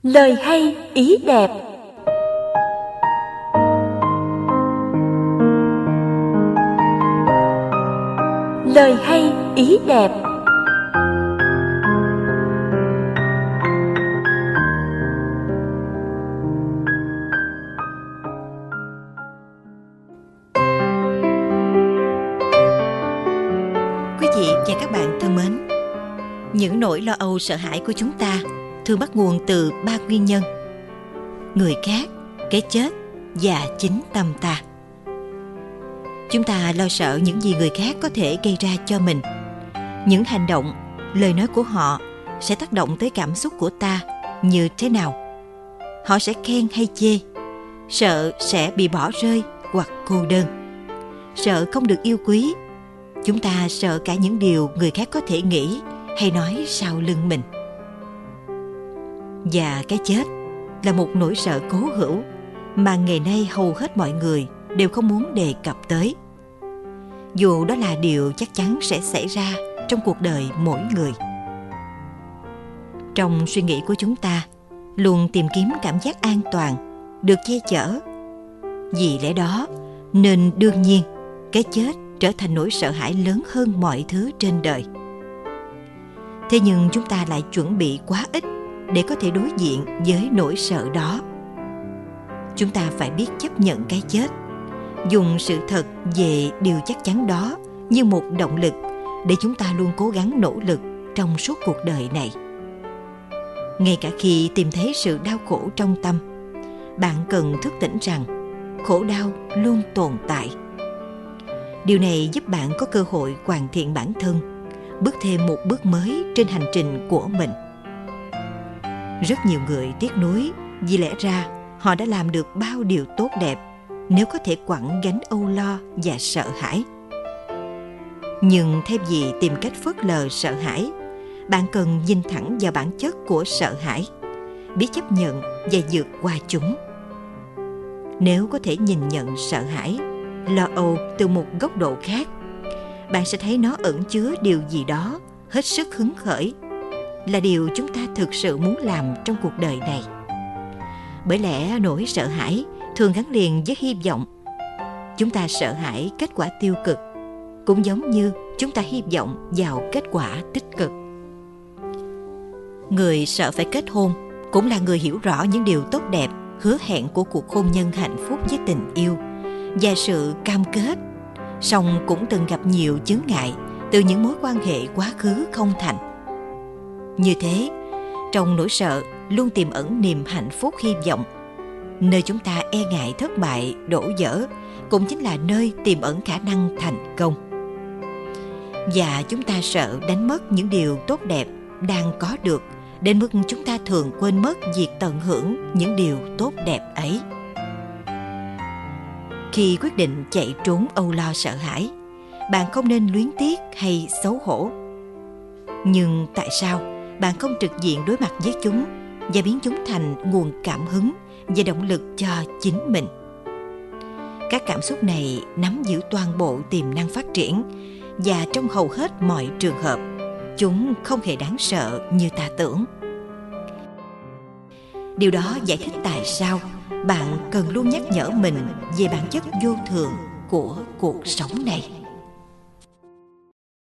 Lời hay ý đẹp. Lời hay ý đẹp. Quý vị và các bạn thân mến, những nỗi lo âu sợ hãi của chúng ta thường bắt nguồn từ 3 nguyên nhân: người khác, cái chết và chính tâm ta. Chúng ta lo sợ những gì người khác có thể gây ra cho mình. Những hành động, lời nói của họ sẽ tác động tới cảm xúc của ta như thế nào. Họ sẽ khen hay chê, sợ sẽ bị bỏ rơi hoặc cô đơn, sợ không được yêu quý. Chúng ta sợ cả những điều người khác có thể nghĩ hay nói sau lưng mình. Và cái chết là một nỗi sợ cố hữu mà ngày nay hầu hết mọi người đều không muốn đề cập tới, dù đó là điều chắc chắn sẽ xảy ra trong cuộc đời mỗi người. Trong suy nghĩ của chúng ta luôn tìm kiếm cảm giác an toàn, được che chở. Vì lẽ đó nên đương nhiên cái chết trở thành nỗi sợ hãi lớn hơn mọi thứ trên đời. Thế nhưng chúng ta lại chuẩn bị quá ít để có thể đối diện với nỗi sợ đó. Chúng ta phải biết chấp nhận cái chết, dùng sự thật về điều chắc chắn đó như một động lực để chúng ta luôn cố gắng nỗ lực trong suốt cuộc đời này. Ngay cả khi tìm thấy sự đau khổ trong tâm, bạn cần thức tỉnh rằng khổ đau luôn tồn tại. Điều này giúp bạn có cơ hội hoàn thiện bản thân, bước thêm một bước mới trên hành trình của mình. Rất nhiều người tiếc nuối vì lẽ ra họ đã làm được bao điều tốt đẹp nếu có thể quẳng gánh âu lo và sợ hãi. Nhưng thay vì tìm cách phớt lờ sợ hãi, bạn cần nhìn thẳng vào bản chất của sợ hãi, biết chấp nhận và vượt qua chúng. Nếu có thể nhìn nhận sợ hãi, lo âu từ một góc độ khác, bạn sẽ thấy nó ẩn chứa điều gì đó hết sức hứng khởi, là điều chúng ta thực sự muốn làm trong cuộc đời này. Bởi lẽ nỗi sợ hãi thường gắn liền với hy vọng. Chúng ta sợ hãi kết quả tiêu cực, cũng giống như chúng ta hy vọng vào kết quả tích cực. Người sợ phải kết hôn cũng là người hiểu rõ những điều tốt đẹp, hứa hẹn của cuộc hôn nhân hạnh phúc với tình yêu và sự cam kết, song cũng từng gặp nhiều chướng ngại từ những mối quan hệ quá khứ không thành. Như thế, trong nỗi sợ luôn tiềm ẩn niềm hạnh phúc hy vọng. Nơi chúng ta e ngại thất bại, đổ vỡ cũng chính là nơi tiềm ẩn khả năng thành công. Và chúng ta sợ đánh mất những điều tốt đẹp đang có được, đến mức chúng ta thường quên mất việc tận hưởng những điều tốt đẹp ấy. Khi quyết định chạy trốn âu lo sợ hãi, bạn không nên luyến tiếc hay xấu hổ. Nhưng tại sao bạn không trực diện đối mặt với chúng và biến chúng thành nguồn cảm hứng và động lực cho chính mình? Các cảm xúc này nắm giữ toàn bộ tiềm năng phát triển, và trong hầu hết mọi trường hợp, chúng không hề đáng sợ như ta tưởng. Điều đó giải thích tại sao bạn cần luôn nhắc nhở mình về bản chất vô thường của cuộc sống này.